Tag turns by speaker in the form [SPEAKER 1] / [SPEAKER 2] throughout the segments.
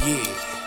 [SPEAKER 1] Yeah.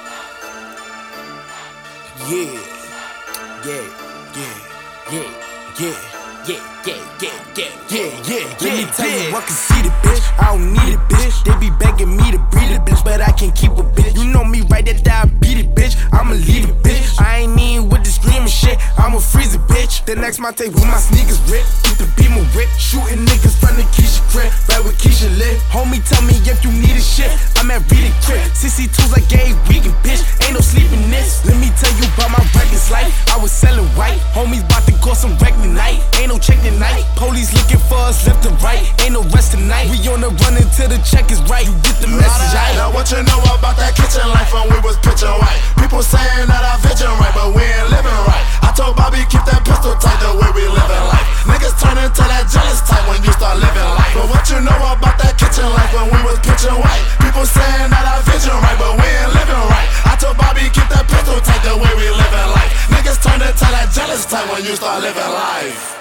[SPEAKER 1] Yeah. Yeah. Yeah. Yeah. Yeah. Yeah, yeah, yeah, yeah, yeah, yeah. Let me tell you, I can see the bitch. I don't need a bitch. They be begging me to breed a bitch, but I can't keep a bitch. You know me, right? That I beat it, bitch. I'ma lead it, bitch. I ain't mean with the screaming shit. I'ma freeze it, bitch. The next my tape with my sneakers ripped. Keep the beamer whip. Shooting niggas from the Keisha crib. Right where Keisha live. Homie, tell me if you need a shit. I'm at Read It crib. 62s like gay weekend, bitch. Ain't no sleeping this. Let me tell you about my reckless life. I was selling white. Homies bout to go some wreck tonight. Ain't no check tonight. Police looking for us left and right. Ain't no rest tonight. We on the run until the check is right. You get the message, right?
[SPEAKER 2] Now what you know about that kitchen life when we was pitching white? People saying that I vision right, but we ain't living right. I told Bobby keep that pistol tight the way we living life. Niggas turn into that jealous type when you start living life. But what you know about that kitchen life when we was pitching white? People saying that I vision right, but we ain't living right. I told Bobby keep that pistol tight the way we living life. Niggas turn into that jealous type when you start living life.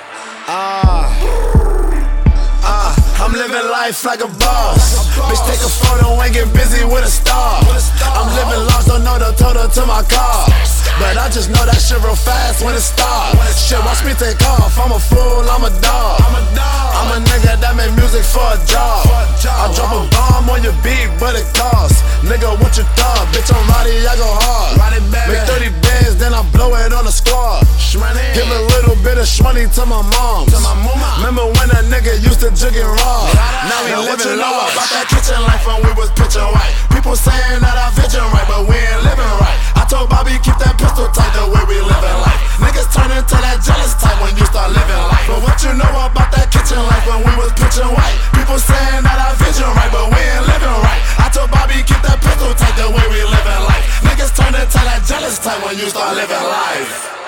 [SPEAKER 2] I'm living life like a boss. Bitch, take a photo and get busy with a star. I'm living lost, don't know the total to my car, but I just know that shit real fast when it starts. Shit, watch me take off. I'm a fool, I'm a dog. I'm a nigga that make music for a job. I drop a bomb on your beat, but it costs. Nigga, what you thought? Bitch, I'm Roddy, I go hard. Make 30 bands, then I blow it on the squad. Give a little bit of shmoney to my moms. Remember when a nigga used to jig and raw? Now we living low. About that kitchen life when we was pitching white. People saying that I vision right, but we ain't living right. I told Bobby keep that pistol tight the way we living life. Niggas turn into that jealous type when you start living life. But what you know about that kitchen life when we was pitching white? People saying that I vision right, but we ain't living right. I told Bobby keep that pistol tight the way we living life. Niggas turn into that jealous type when you start living life.